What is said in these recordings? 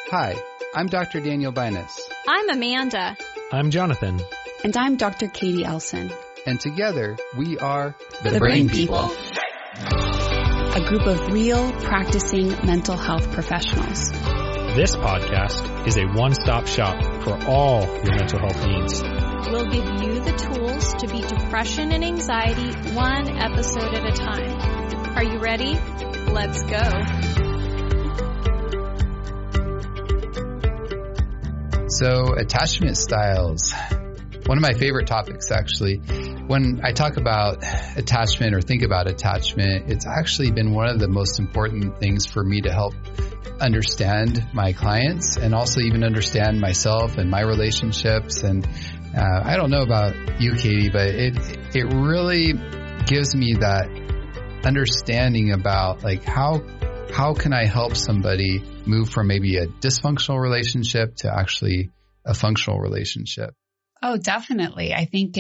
Hi, I'm Dr. Daniel Binus. I'm Amanda. I'm Jonathan. And I'm Dr. Katie Elson. And together, we are The Brain People. A group of real, practicing mental health professionals. This podcast is a one-stop shop for all your mental health needs. We'll give you the tools to beat depression and anxiety one episode at a time. Are you ready? Let's go. So, attachment styles. One of my favorite topics, actually. When I talk about attachment or think about attachment, it's actually been one of the most important things for me to help understand my clients and also even understand myself and my relationships. And I don't know about you, Katie, but it really gives me that understanding about like how can I help somebody move from maybe a dysfunctional relationship to actually a functional relationship? Oh, definitely. I think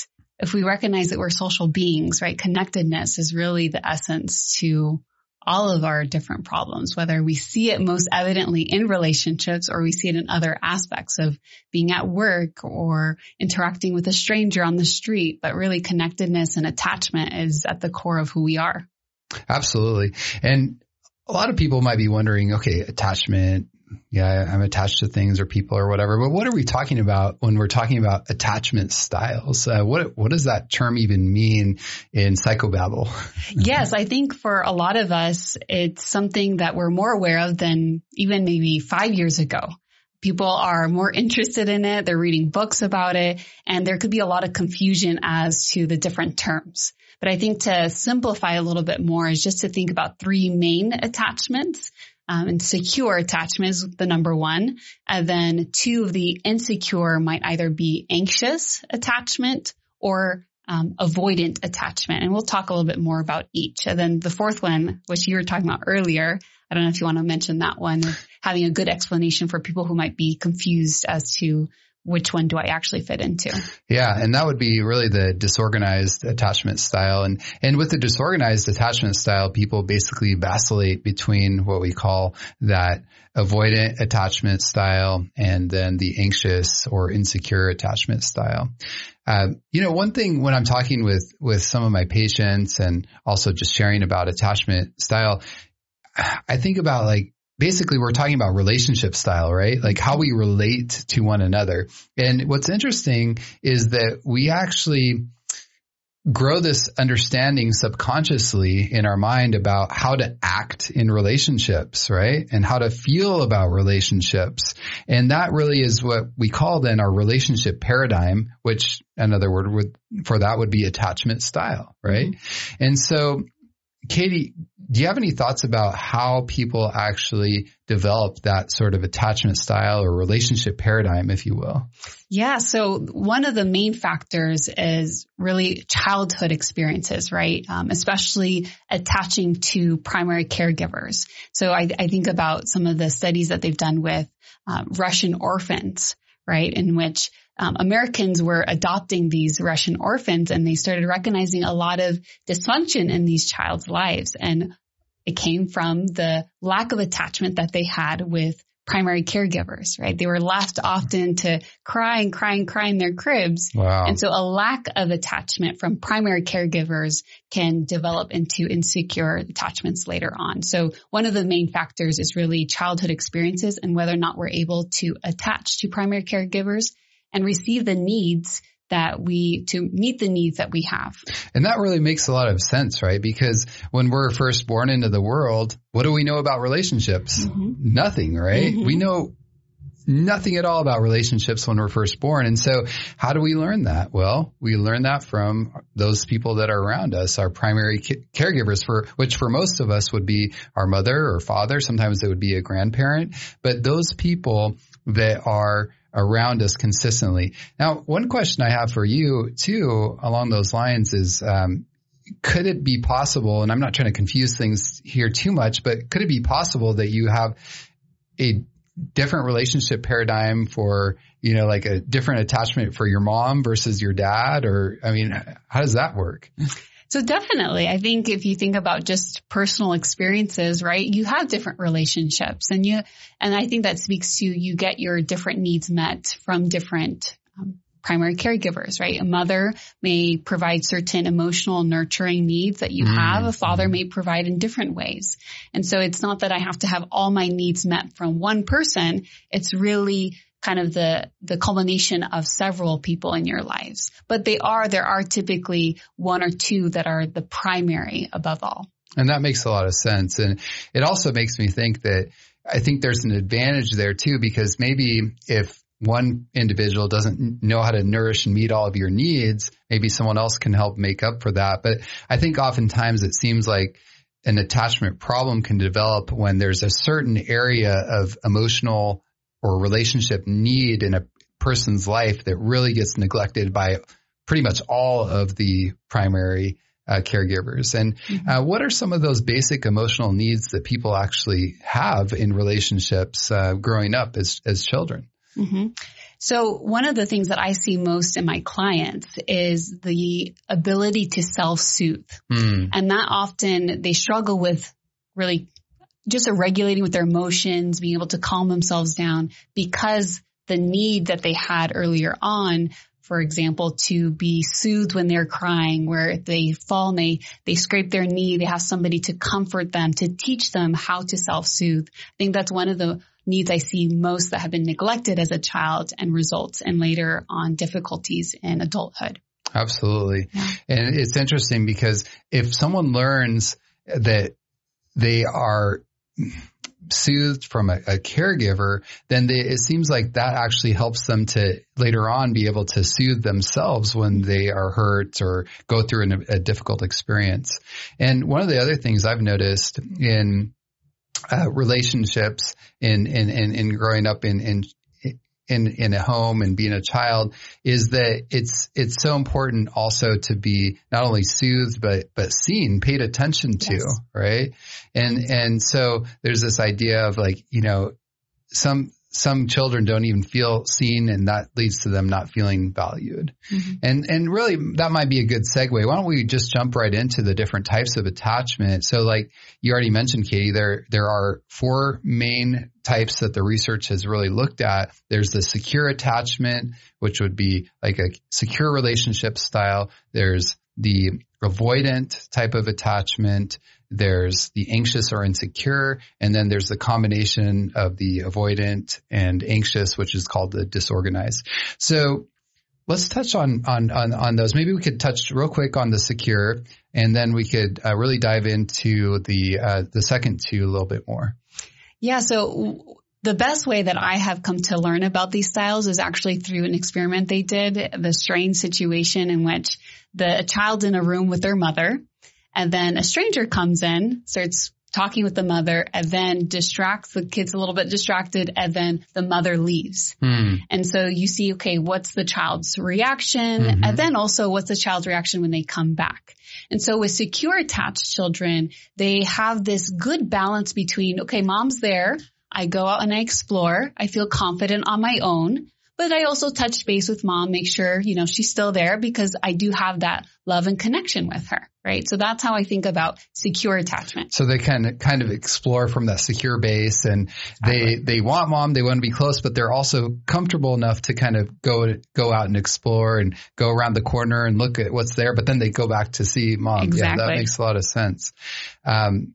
if we recognize that we're social beings, right? Connectedness is really the essence to all of our different problems, whether we see it most evidently in relationships or we see it in other aspects of being at work or interacting with a stranger on the street. But really connectedness and attachment is at the core of who we are. Absolutely. And a lot of people might be wondering, okay, attachment, yeah, I'm attached to things or people or whatever, but what are we talking about when we're talking about attachment styles? What does that term even mean in psychobabble? Yes, I think for a lot of us, it's something that we're more aware of than even maybe 5 years ago. People are more interested in it. They're reading books about it, and there could be a lot of confusion as to the different terms. But I think to simplify a little bit more is just to think about three main attachments. And secure attachment is the number one. And then two of the insecure might either be anxious attachment or avoidant attachment. And we'll talk a little bit more about each. And then the fourth one, which you were talking about earlier, I don't know if you want to mention that one, having a good explanation for people who might be confused as to which one do I actually fit into? Yeah. And that would be really the disorganized attachment style. And with the disorganized attachment style, people basically vacillate between what we call that avoidant attachment style and then the anxious or insecure attachment style. One thing when I'm talking with some of my patients and also just sharing about attachment style, I think about like, basically, we're talking about relationship style, right? Like how we relate to one another. And what's interesting is that we actually grow this understanding subconsciously in our mind about how to act in relationships, right? And how to feel about relationships. And that really is what we call then our relationship paradigm, which another word for that would be attachment style, right? Mm-hmm. And so, Katie, do you have any thoughts about how people actually develop that sort of attachment style or relationship paradigm, if you will? Yeah. So one of the main factors is really childhood experiences, right? Especially attaching to primary caregivers. So I think about some of the studies that they've done with Russian orphans, right? In which Americans were adopting these Russian orphans and they started recognizing a lot of dysfunction in these child's lives. And it came from the lack of attachment that they had with primary caregivers, right? They were left often to cry in their cribs. Wow. And so a lack of attachment from primary caregivers can develop into insecure attachments later on. So one of the main factors is really childhood experiences and whether or not we're able to attach to primary caregivers and receive the needs to meet the needs that we have. And that really makes a lot of sense, right? Because when we're first born into the world, what do we know about relationships? Mm-hmm. Nothing, right? Mm-hmm. We know nothing at all about relationships when we're first born. And so how do we learn that? Well, we learn that from those people that are around us, our primary caregivers, which for most of us would be our mother or father. Sometimes it would be a grandparent, but those people that are around us consistently. Now, one question I have for you too, along those lines is, could it be possible, and I'm not trying to confuse things here too much, but could it be possible that you have a different relationship paradigm for, like a different attachment for your mom versus your dad? Or, how does that work? So definitely, I think if you think about just personal experiences, right, you have different relationships and I think that speaks to you get your different needs met from different primary caregivers, right? A mother may provide certain emotional nurturing needs that you have. A father may provide in different ways. And so it's not that I have to have all my needs met from one person. It's really kind of the culmination of several people in your lives. But there are typically one or two that are the primary above all. And that makes a lot of sense. And it also makes me think that I think there's an advantage there too, because maybe if one individual doesn't know how to nourish and meet all of your needs, maybe someone else can help make up for that. But I think oftentimes it seems like an attachment problem can develop when there's a certain area of emotional or relationship need in a person's life that really gets neglected by pretty much all of the primary caregivers. And what are some of those basic emotional needs that people actually have in relationships growing up as children? Mm-hmm. So one of the things that I see most in my clients is the ability to self-soothe. And that often they struggle with really just regulating with their emotions, being able to calm themselves down because the need that they had earlier on, for example, to be soothed when they're crying, where they fall and they scrape their knee, they have somebody to comfort them, to teach them how to self-soothe. I think that's one of the needs I see most that have been neglected as a child and results in later on difficulties in adulthood. Absolutely. Yeah. And it's interesting because if someone learns that they are soothed from a caregiver, then it seems like that actually helps them to later on be able to soothe themselves when they are hurt or go through a difficult experience. And one of the other things I've noticed in relationships in growing up in a home and being a child is that it's so important also to be not only soothed but seen, paid attention to, yes. Right? And so there's this idea of like, you know, some children don't even feel seen, and that leads to them not feeling valued. Mm-hmm. And really that might be a good segue. Why don't we just jump right into the different types of attachment? So like you already mentioned, Katie, there are 4 main types that the research has really looked at. There's the secure attachment, which would be like a secure relationship style. There's the avoidant type of attachment. There's the anxious or insecure, and then there's the combination of the avoidant and anxious, which is called the disorganized. So let's touch on those. Maybe we could touch real quick on the secure, and then we could really dive into the second 2 a little bit more. Yeah. So the best way that I have come to learn about these styles is actually through an experiment they did, the strange situation in which a child's in a room with their mother. And then a stranger comes in, starts talking with the mother, and then distracts the kids a little bit distracted, and then the mother leaves. And so you see, okay, what's the child's reaction? Mm-hmm. And then also what's the child's reaction when they come back? And so with secure attached children, they have this good balance between, okay, mom's there. I go out and I explore. I feel confident on my own. But I also touch base with mom, make sure, you know, she's still there because I do have that love and connection with her, right? So that's how I think about secure attachment. So they kind of explore from that secure base, and they want mom, they want to be close, but they're also comfortable enough to kind of go out and explore and go around the corner and look at what's there, but then they go back to see mom. Exactly. Yeah, that makes a lot of sense. And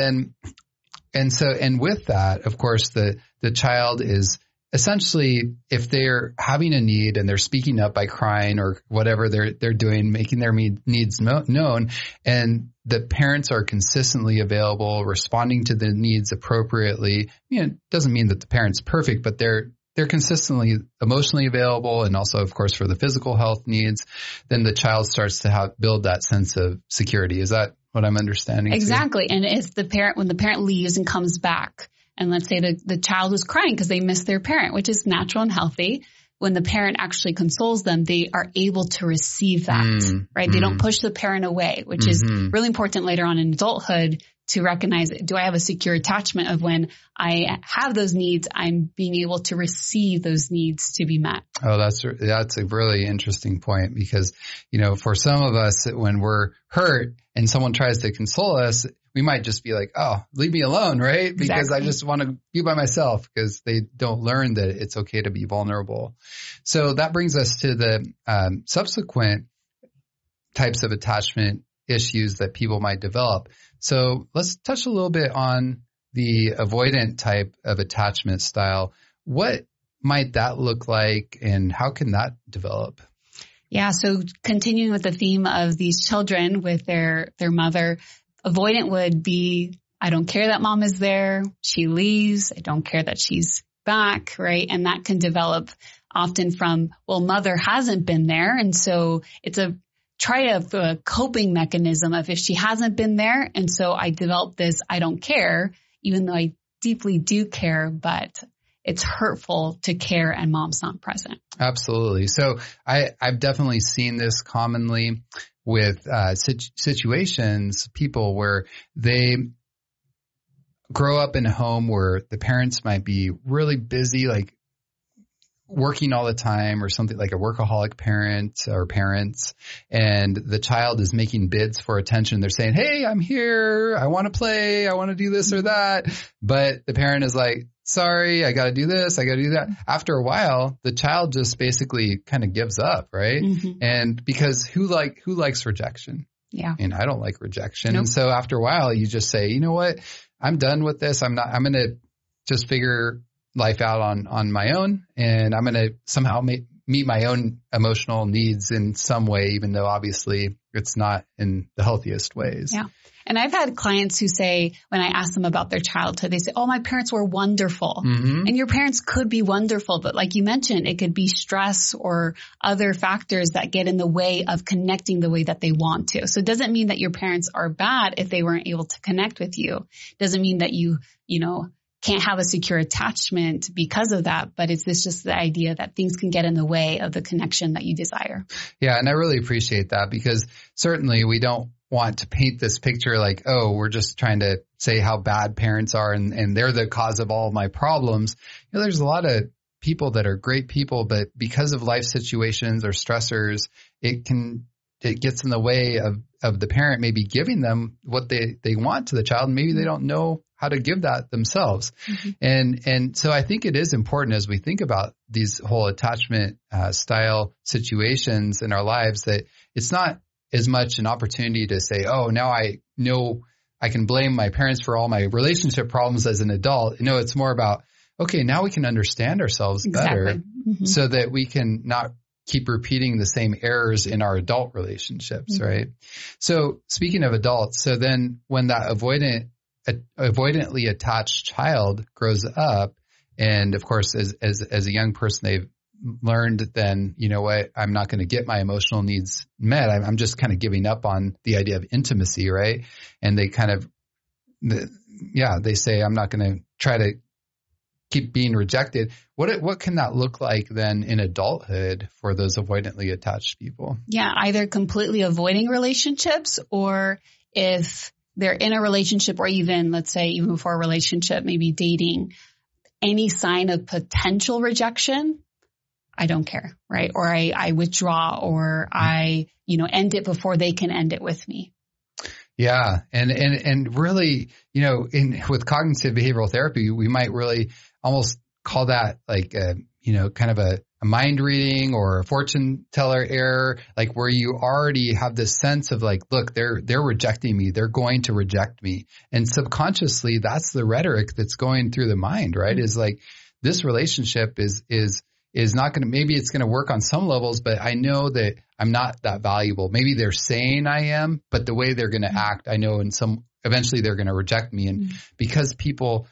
with that, of course, the child is essentially, if they're having a need and they're speaking up by crying or whatever they're doing, making their needs known, and the parents are consistently available, responding to the needs appropriately, you know, it doesn't mean that the parent's perfect, but they're consistently emotionally available, and also, of course, for the physical health needs, then the child starts to build that sense of security. Is that what I'm understanding? Exactly. And it's when the parent leaves and comes back, and let's say the child was crying because they miss their parent, which is natural and healthy. When the parent actually consoles them, they are able to receive that, right? They don't push the parent away, which is really important later on in adulthood to recognize, do I have a secure attachment of when I have those needs, I'm being able to receive those needs to be met? Oh, that's a really interesting point because, for some of us, when we're hurt and someone tries to console us, we might just be like, oh, leave me alone, right? Because Exactly. I just want to be by myself because they don't learn that it's okay to be vulnerable. So that brings us to the subsequent types of attachment issues that people might develop. So let's touch a little bit on the avoidant type of attachment style. What might that look like and how can that develop? Yeah. So continuing with the theme of these children with their mother, avoidant would be, I don't care that mom is there. She leaves. I don't care that she's back. Right. And that can develop often from, well, mother hasn't been there. And so it's a coping mechanism of if she hasn't been there. And so I developed this, I don't care, even though I deeply do care, but it's hurtful to care and mom's not present. Absolutely. So I've definitely seen this commonly with situations, people where they grow up in a home where the parents might be really busy, like working all the time or something, like a workaholic parent or parents, and the child is making bids for attention. They're saying, hey, I'm here. I want to play. I want to do this or that. But the parent is like, sorry, I got to do this. I got to do that. After a while, the child just basically kind of gives up, right? Mm-hmm. And because who likes rejection? Yeah. And I don't like rejection. Nope. And so after a while, you just say, you know what? I'm done with this. I'm going to just figure life out on my own, and I'm going to somehow meet my own emotional needs in some way, even though obviously it's not in the healthiest ways. Yeah. And I've had clients who say, when I ask them about their childhood, they say, oh, my parents were wonderful. Mm-hmm. And your parents could be wonderful, but like you mentioned, it could be stress or other factors that get in the way of connecting the way that they want to. So it doesn't mean that your parents are bad if they weren't able to connect with you. It doesn't mean that you can't have a secure attachment because of that, but it's just the idea that things can get in the way of the connection that you desire. Yeah. And I really appreciate that because certainly we don't want to paint this picture like, oh, we're just trying to say how bad parents are and they're the cause of all of my problems. There's a lot of people that are great people, but because of life situations or stressors, it gets in the way of the parent maybe giving them what they want to the child. And maybe they don't know how to give that themselves. Mm-hmm. And so I think it is important as we think about these whole attachment style situations in our lives that it's not as much an opportunity to say, oh, now I know I can blame my parents for all my relationship problems as an adult. It's more about, okay, now we can understand ourselves better mm-hmm. so that we can not keep repeating the same errors in our adult relationships, mm-hmm. right? So speaking of adults, so then when that avoidantly attached child grows up, and of course, as a young person, they've learned then, you know what, I'm not going to get my emotional needs met. I'm just kind of giving up on the idea of intimacy, right? And they kind of, they say, I'm not going to try to keep being rejected. What can that look like then in adulthood for those avoidantly attached people? Yeah, either completely avoiding relationships, or if they're in a relationship, or even, let's say, even before a relationship, maybe dating, any sign of potential rejection, I don't care, right? Or I withdraw, or I, end it before they can end it with me. Yeah. And really, with cognitive behavioral therapy, we might really almost call that like kind of a mind reading or a fortune teller error, like where you already have this sense of like, look, they're rejecting me. They're going to reject me. And subconsciously, that's the rhetoric that's going through the mind, right? Mm-hmm. Is like, this relationship is not going to, maybe it's going to work on some levels, but I know that I'm not that valuable. Maybe they're saying I am, but the way they're going to act, I know eventually they're going to reject me. And because people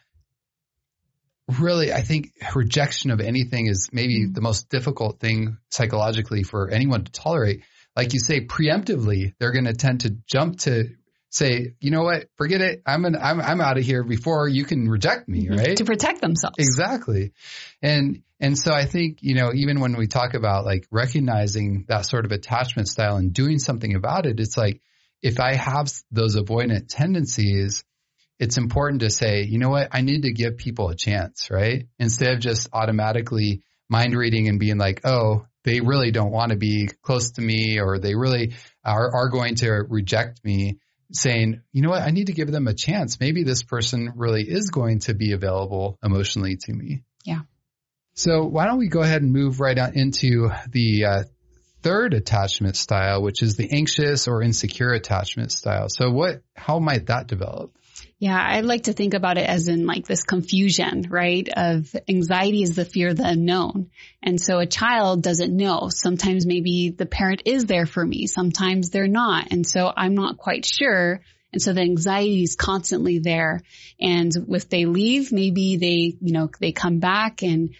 really, I think rejection of anything is maybe the most difficult thing psychologically for anyone to tolerate. Like you say, preemptively, they're going to tend to jump to say, you know what, forget it. I'm out of here before you can reject me, right? To protect themselves. Exactly. And so I think, even when we talk about like recognizing that sort of attachment style and doing something about it, it's like, if I have those avoidant tendencies, it's important to say, you know what, I need to give people a chance, right? Instead of just automatically mind reading and being like, oh, they really don't want to be close to me, or they really are going to reject me, saying, you know what, I need to give them a chance. Maybe this person really is going to be available emotionally to me. Yeah. So why don't we go ahead and move right on into the third attachment style, which is the anxious or insecure attachment style. So how might that develop? Yeah, I like to think about it as in like this confusion, right? Of anxiety is the fear of the unknown. And so a child doesn't know. Sometimes maybe the parent is there for me. Sometimes they're not. And so I'm not quite sure. And so the anxiety is constantly there. And if they leave, maybe they come back, and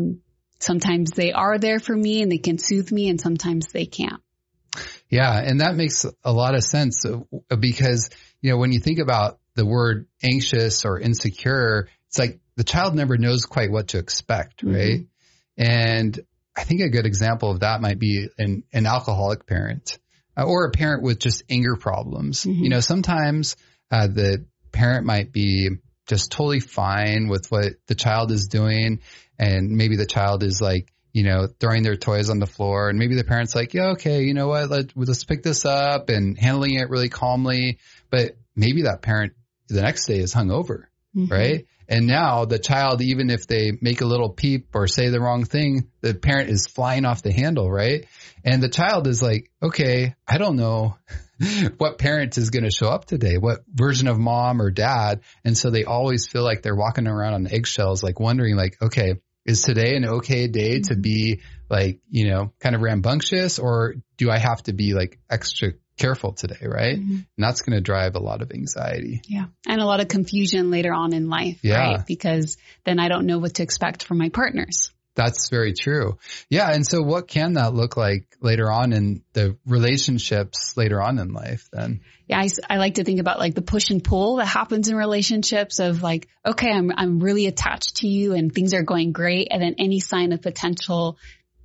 sometimes they are there for me and they can soothe me, and sometimes they can't. Yeah. And that makes a lot of sense because, when you think about the word anxious or insecure, it's like the child never knows quite what to expect, right? Mm-hmm. And I think a good example of that might be an alcoholic parent or a parent with just anger problems. Mm-hmm. Sometimes the parent might be just totally fine with what the child is doing, and maybe the child is like, throwing their toys on the floor, and maybe the parent's like, yeah, okay, you know what, let's pick this up, and handling it really calmly. But maybe that parent the next day is hungover, mm-hmm. right? And now the child, even if they make a little peep or say the wrong thing, the parent is flying off the handle, right? And the child is like, okay, I don't know what parent is going to show up today, what version of mom or dad. And so they always feel like they're walking around on eggshells, like wondering like, okay, is today an okay day to be like, kind of rambunctious, or do I have to be like extra careful today, right? Mm-hmm. And that's going to drive a lot of anxiety. Yeah. And a lot of confusion later on in life, right? Because then I don't know what to expect from my partners. That's very true. Yeah. And so what can that look like later on in the relationships later on in life then? Yeah. I like to think about like the push and pull that happens in relationships of like, okay, I'm really attached to you and things are going great. And then any sign of potential,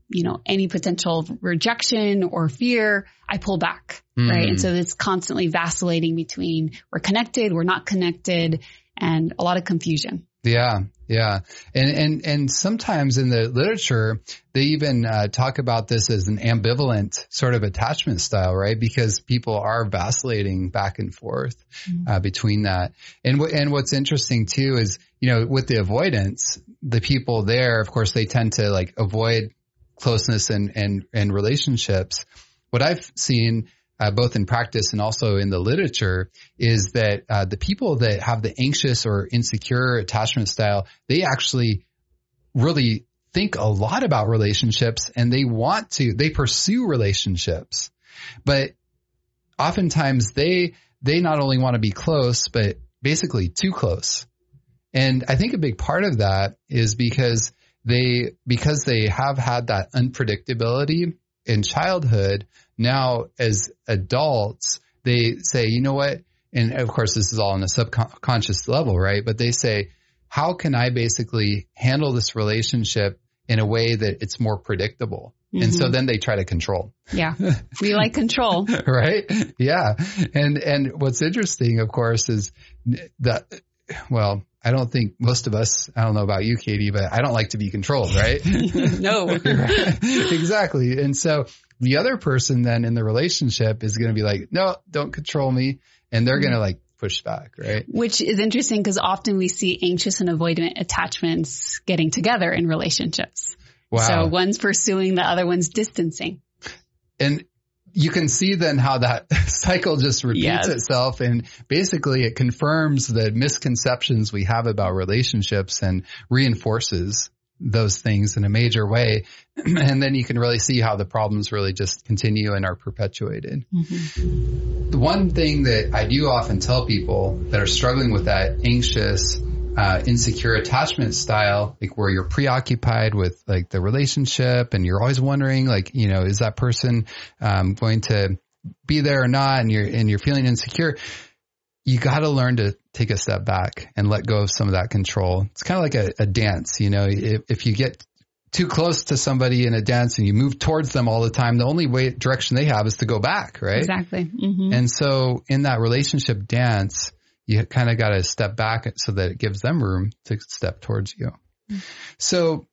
any potential rejection or fear, I pull back, right? And so it's constantly vacillating between we're connected, we're not connected, and a lot of confusion. Yeah. Yeah. And sometimes in the literature, they even talk about this as an ambivalent sort of attachment style, right? Because people are vacillating back and forth between that. And what's interesting too is, with the avoidance, the people there, of course, they tend to like avoid closeness and relationships. What I've seen both in practice and also in the literature is that the people that have the anxious or insecure attachment style, they actually really think a lot about relationships, and they pursue relationships. But oftentimes they not only want to be close, but basically too close. And I think a big part of that is because they have had that unpredictability in childhood. Now as adults, they say, you know what? And of course, this is all on a subconscious level, right? But they say, how can I basically handle this relationship in a way that it's more predictable? Mm-hmm. And so then they try to control. Yeah. We like control. Right? Yeah. And what's interesting, of course, is that, well, I don't think most of us, I don't know about you, Katie, but I don't like to be controlled, right? No. Right? Exactly. And so the other person then in the relationship is going to be like, no, don't control me. And they're going to like push back, right? Which is interesting because often we see anxious and avoidant attachments getting together in relationships. Wow. So one's pursuing, the other one's distancing. And you can see then how that cycle just repeats itself, and basically it confirms the misconceptions we have about relationships and reinforces those things in a major way. And then you can really see how the problems really just continue and are perpetuated. Mm-hmm. The one thing that I do often tell people that are struggling with that anxious, insecure attachment style, like where you're preoccupied with like the relationship and you're always wondering like, is that person going to be there or not? And you're feeling insecure. You got to learn to take a step back and let go of some of that control. It's kind of like a dance, if you get too close to somebody in a dance and you move towards them all the time, the only direction they have is to go back, right? Exactly. Mm-hmm. And so in that relationship dance, you kind of got to step back so that it gives them room to step towards you. Mm-hmm. So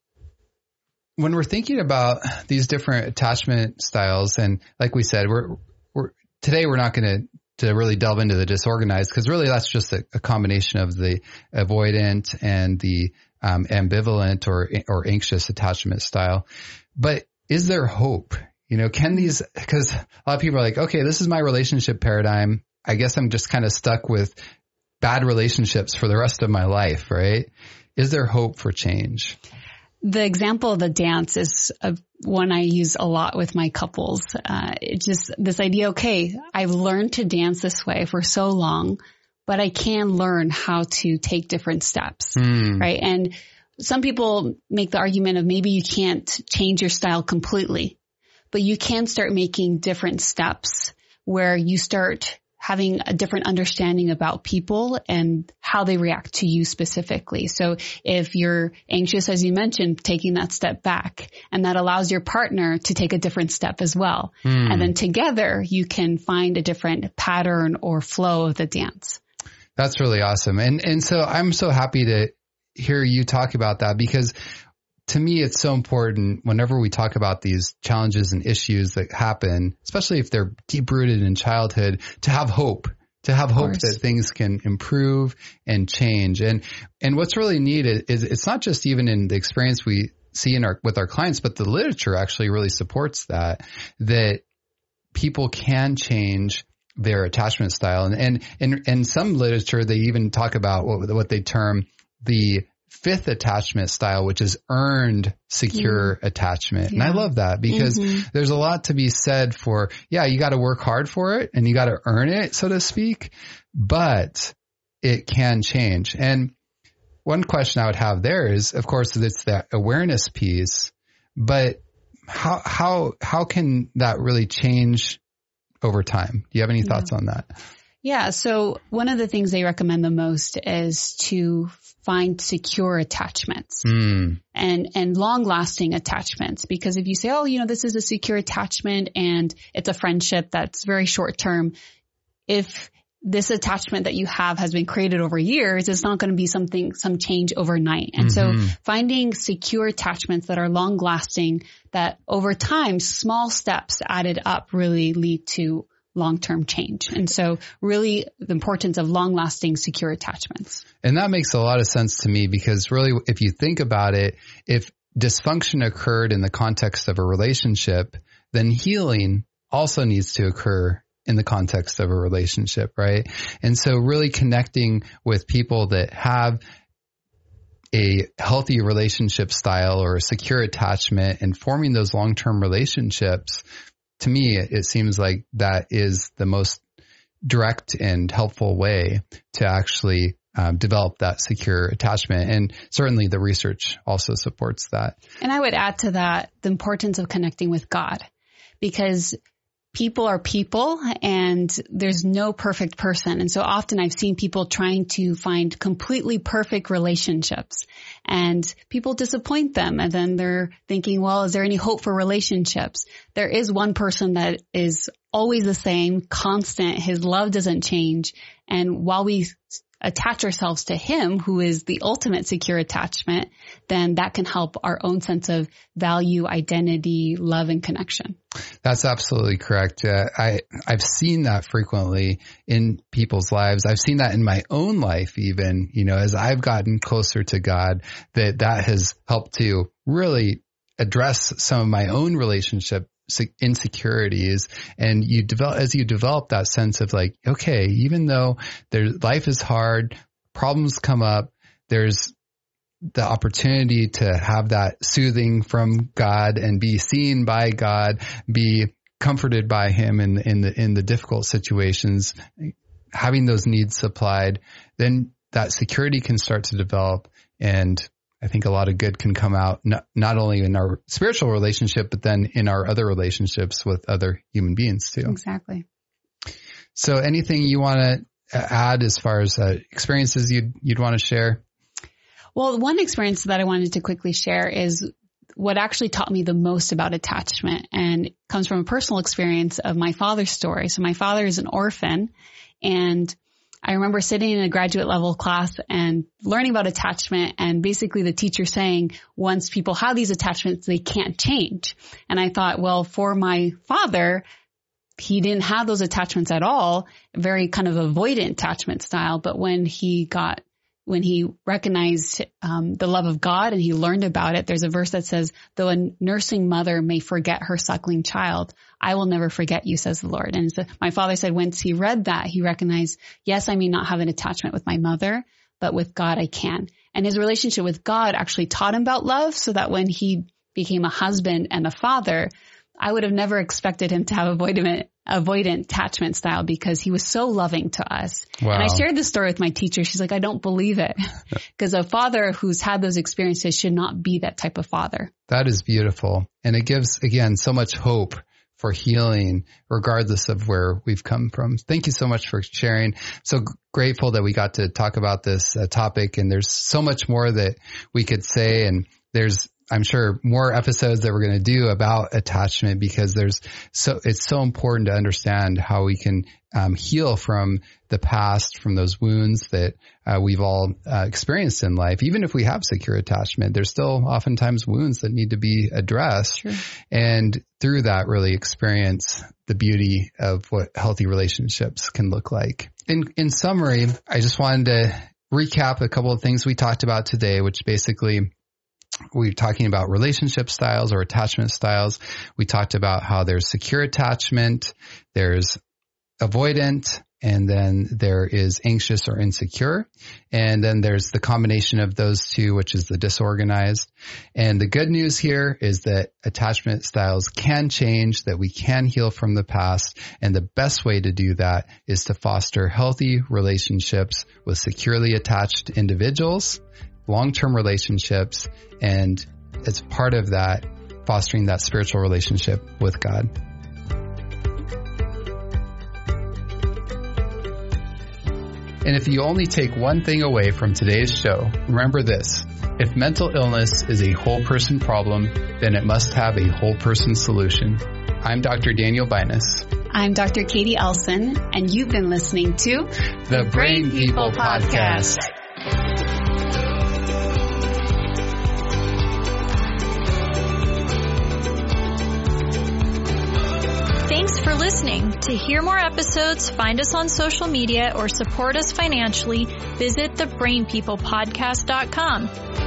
when we're thinking about these different attachment styles, and like we said, today we're not going to really delve into the disorganized, because really that's just a combination of the avoidant and the ambivalent or anxious attachment style. But is there hope? Can these, because a lot of people are like, okay, this is my relationship paradigm. I guess I'm just kind of stuck with bad relationships for the rest of my life, right? Is there hope for change? The example of the dance is one I use a lot with my couples. It's just this idea, okay, I've learned to dance this way for so long, but I can learn how to take different steps, right? And some people make the argument of maybe you can't change your style completely, but you can start making different steps where you start having a different understanding about people and how they react to you specifically. So if you're anxious, as you mentioned, taking that step back, and that allows your partner to take a different step as well. And then together you can find a different pattern or flow of the dance. That's really awesome. And so I'm so happy to hear you talk about that, because to me, it's so important whenever we talk about these challenges and issues that happen, especially if they're deep rooted in childhood, to have hope that things can improve and change. And what's really neat is it's not just even in the experience we see with our clients, but the literature actually really supports that people can change their attachment style. And some literature, they even talk about what they term the fifth attachment style, which is earned secure attachment. Yeah. And I love that, because there's a lot to be said for, you got to work hard for it and you got to earn it, so to speak, but it can change. And one question I would have there is, of course, it's that awareness piece, but how can that really change over time? Do you have any thoughts on that? Yeah. So one of the things they recommend the most is to find secure attachments and long-lasting attachments. Because if you say, this is a secure attachment and it's a friendship that's very short-term, if this attachment that you have has been created over years, it's not going to be some change overnight. And so finding secure attachments that are long-lasting, that over time, small steps added up really lead to long-term change. And so really the importance of long-lasting secure attachments. And that makes a lot of sense to me, because really, if you think about it, if dysfunction occurred in the context of a relationship, then healing also needs to occur in the context of a relationship, right? And so really connecting with people that have a healthy relationship style or a secure attachment and forming those long-term relationships, to me, it seems like that is the most direct and helpful way to actually develop that secure attachment. And certainly the research also supports that. And I would add to that the importance of connecting with God, because people are people and there's no perfect person. And so often I've seen people trying to find completely perfect relationships and people disappoint them. And then they're thinking, well, is there any hope for relationships? There is one person that is always the same, constant. His love doesn't change. And while we attach ourselves to him, who is the ultimate secure attachment, then that can help our own sense of value, identity, love, and connection. That's absolutely correct. I've seen that frequently in people's lives. I've seen that in my own life, even, as I've gotten closer to God, that has helped to really address some of my own relationship insecurities. And as you develop that sense of like, okay, even though life is hard, problems come up, there's the opportunity to have that soothing from God and be seen by God, be comforted by him in the difficult situations, having those needs supplied, then that security can start to develop. And I think a lot of good can come out, not only in our spiritual relationship, but then in our other relationships with other human beings too. Exactly. So anything you want to add as far as experiences you'd want to share? Well, one experience that I wanted to quickly share is what actually taught me the most about attachment, and it comes from a personal experience of my father's story. So my father is an orphan, and I remember sitting in a graduate level class and learning about attachment, and basically the teacher saying once people have these attachments, they can't change. And I thought, well, for my father, he didn't have those attachments at all, very kind of avoidant attachment style. But when he recognized the love of God and he learned about it, there's a verse that says, though a nursing mother may forget her suckling child, I will never forget you, says the Lord. And so my father said once he read that, he recognized, yes, I may not have an attachment with my mother, but with God I can. And his relationship with God actually taught him about love, so that when he became a husband and a father, I would have never expected him to have avoidant attachment style, because he was so loving to us. Wow. And I shared this story with my teacher. She's like, I don't believe it, because a father who's had those experiences should not be that type of father. That is beautiful. And it gives, again, so much hope for healing, regardless of where we've come from. Thank you so much for sharing. So grateful that we got to talk about this topic. And there's so much more that we could say. And there's, I'm sure, more episodes that we're going to do about attachment, because it's so important to understand how we can heal from the past, from those wounds that we've all experienced in life. Even if we have secure attachment, there's still oftentimes wounds that need to be addressed. Sure. And through that, really experience the beauty of what healthy relationships can look like. In summary, I just wanted to recap a couple of things we talked about today, which basically, we're talking about relationship styles or attachment styles. We talked about how there's secure attachment, there's avoidant, and then there is anxious or insecure. And then there's the combination of those two, which is the disorganized. And the good news here is that attachment styles can change, that we can heal from the past. And the best way to do that is to foster healthy relationships with securely attached individuals, long-term relationships, and as part of that, fostering that spiritual relationship with God. And if you only take one thing away from today's show, remember this: if mental illness is a whole person problem, then it must have a whole person solution. I'm Dr. Daniel Binus. I'm Dr. Katie Elson, and you've been listening to the Brain People Podcast. Thanks for listening. To hear more episodes, find us on social media, or support us financially, visit thebrainpeoplepodcast.com.